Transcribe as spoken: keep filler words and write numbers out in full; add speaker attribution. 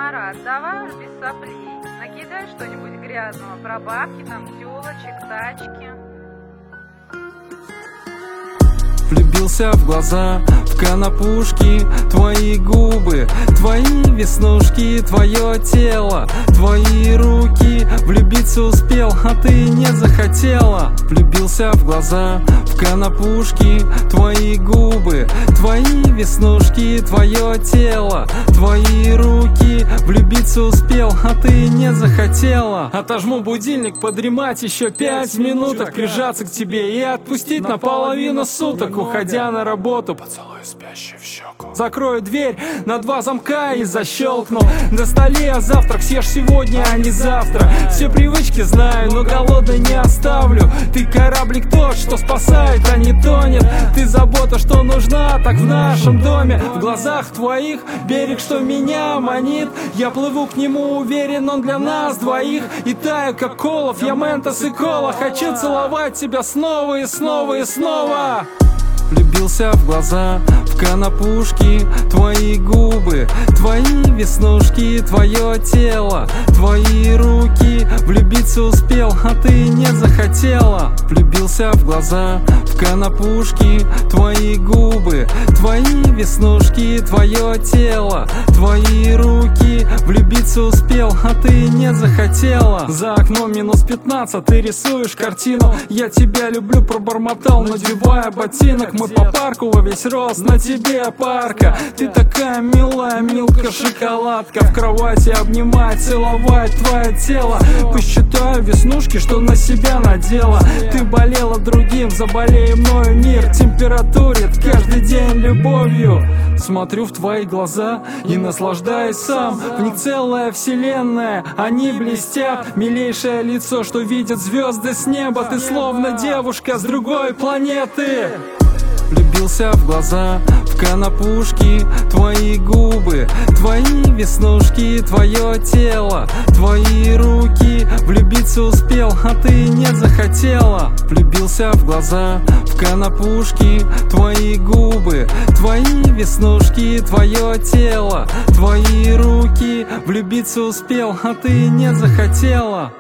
Speaker 1: Марат, давай уж без соплей. Накидай что-нибудь грязного про бабки, там, тёлочек, тачки.
Speaker 2: Влюбился в глаза, в конопушки, твои губы, твои веснушки, твое тело, твои руки. Влюбиться успел, а ты не захотела. Влюбился в глаза, в конопушки, твои губы, твои веснушки, твое тело, твои руки. Влюбиться успел, а ты не захотела. Отожму будильник, подремать еще пять минуток, прижаться к тебе и отпустить на половину суток. Уходя на работу, поцелуй спящий в щеку, закрою дверь на два замка и защелкну. На столе завтрак, съешь сегодня, а не завтра. Все привычки знаю, но голодный не оставлю. Ты кораблик тот, что спасает, а не тонет. Ты забота, что нужна, так в нашем доме. В глазах твоих берег, что меня манит. Я плыву к нему уверен, он для нас двоих. И таю, как Колов, я Ментос и Кола. Хочу целовать тебя снова и снова и снова. Влюбился в глаза, в конопушки, твои губы, твои веснушки, твое тело, твои руки. Влюбиться успел, а ты не захотела. Влюбился в глаза, в конопушки, твои губы, твои веснушки, твое тело, твои руки. Влюбиться успел, а ты не захотела. За окном минус пятнадцать, ты рисуешь картину. Я тебя люблю, пробормотал, надевая ботинок. Мы по парку во весь рост, на тебе парка. Ты такая милая, милка, шоколадка. В кровати обнимать, целовать твое тело. Посчитаю веснушки, что на себя надела. Ты болела другим, заболей мною, мир температурит каждый день любовью. Смотрю в твои глаза и наслаждаюсь сам. В них целая вселенная, они блестят. Милейшее лицо, что видят звезды с неба. Ты словно девушка с другой планеты. Влюбился в глаза, в конопушки, твои губы, твои веснушки, твое тело, твои руки. Влюбиться успел, а ты не захотела. Влюбился в глаза, в конопушки, твои губы, твои веснушки, твое тело, твои руки. Влюбиться успел, а ты не захотела.